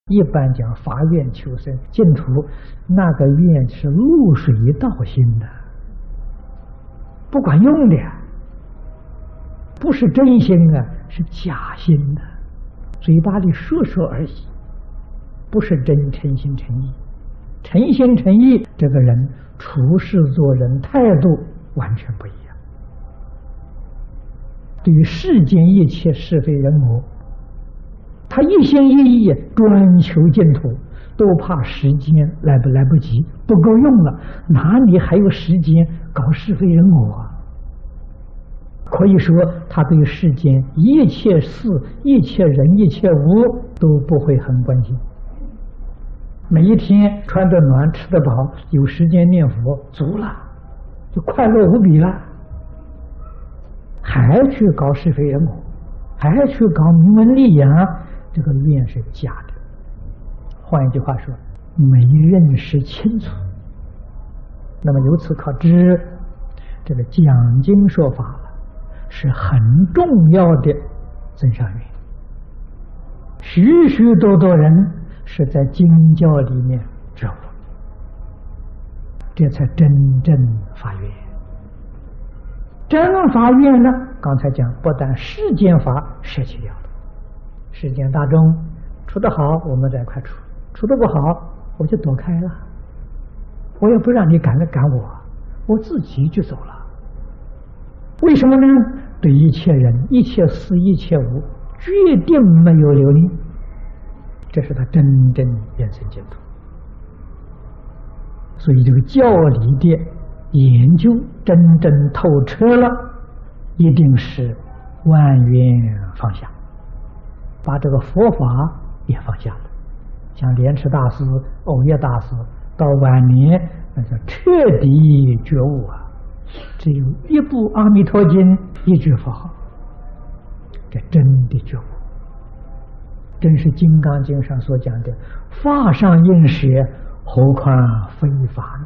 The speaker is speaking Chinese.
一般讲发愿求生净土，那个愿是露水道心的，不管用的，不是真心啊，是假心的，嘴巴里说说而已，不是真诚心诚意。诚心诚意，这个人处事做人态度完全不一样。对于世间一切是非人我，他一心一意专求净土，都怕时间来不及，不够用了，哪里还有时间搞是非人我啊？可以说，他对世间一切事、一切人、一切物都不会很关心。每一天穿得暖、吃得饱，有时间念佛，足了，就快乐无比了。还去搞是非人我，还去搞名闻利养，这个愿是假的。换一句话说，没认识清楚。那么由此可知，这个讲经说法了，是很重要的增上缘。许许多多人是在经教里面觉悟，这才真正发愿。真发愿呢，刚才讲，不但世间法舍弃掉了，世间大众处得好，我们在一块处；处得不好，我就躲开了。我也不让你赶我，我自己就走了。为什么呢？对一切人、一切事、一切物，决定没有留恋。这是他真正愿生净土。所以这个教理的研究真正透彻了，一定是万缘放下，把这个佛法也放下了。像莲池大师、藕益大师到晚年，那叫彻底觉悟啊！只有一部《阿弥陀经》，一句佛号，这真的觉悟。真是《金刚经》上所讲的“法上应舍，何况非法”。